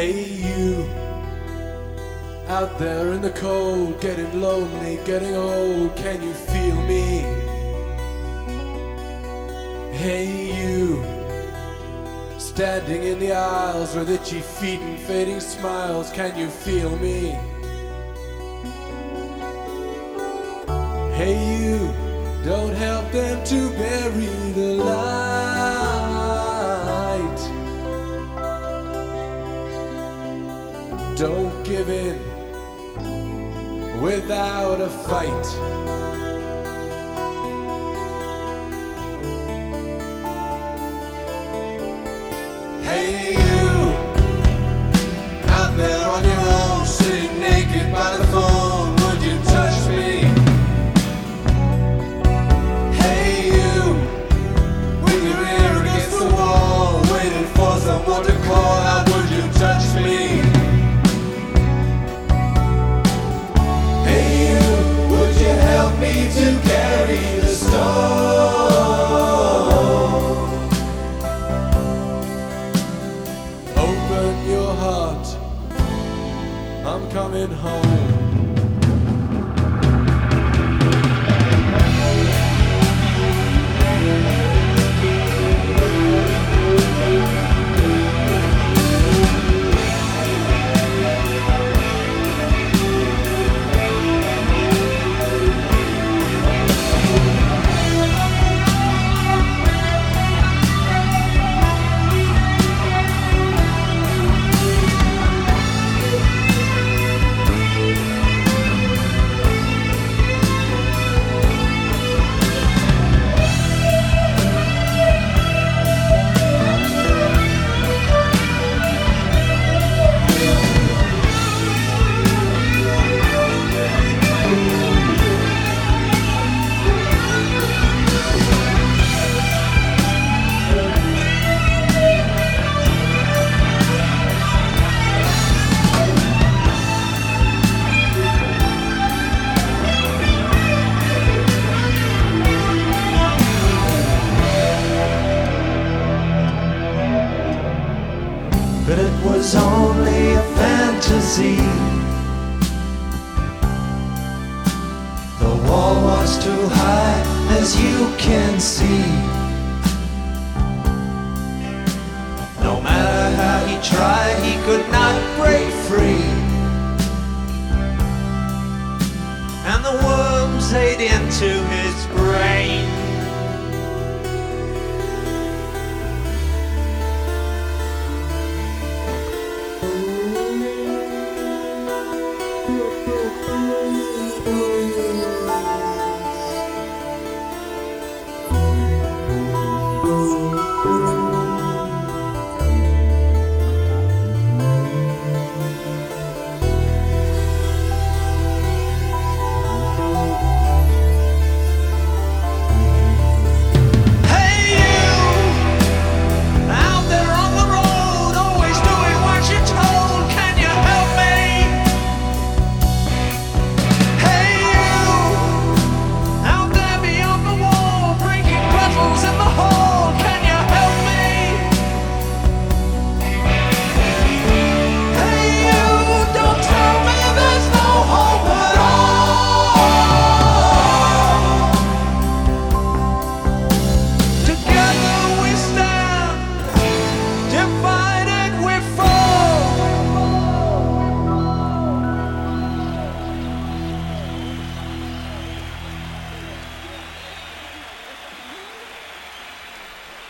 Hey you, out there in the cold, getting lonely, getting old, can you feel me? Hey you, standing in the aisles with itchy feet and fading smiles, can you feel me? Hey you, don't help them to bury the light. Don't give in without a fight. Hey you, out there on your own, sitting naked by the phone, would you touch me? Hey you, with your ear against the wall, waiting for someone to call out, would you touch me? Hey you, would you help me to carry the stone? Open your heart, I'm coming home. But it was only a fantasy. The wall was too high, as you can see. No matter how he tried, he could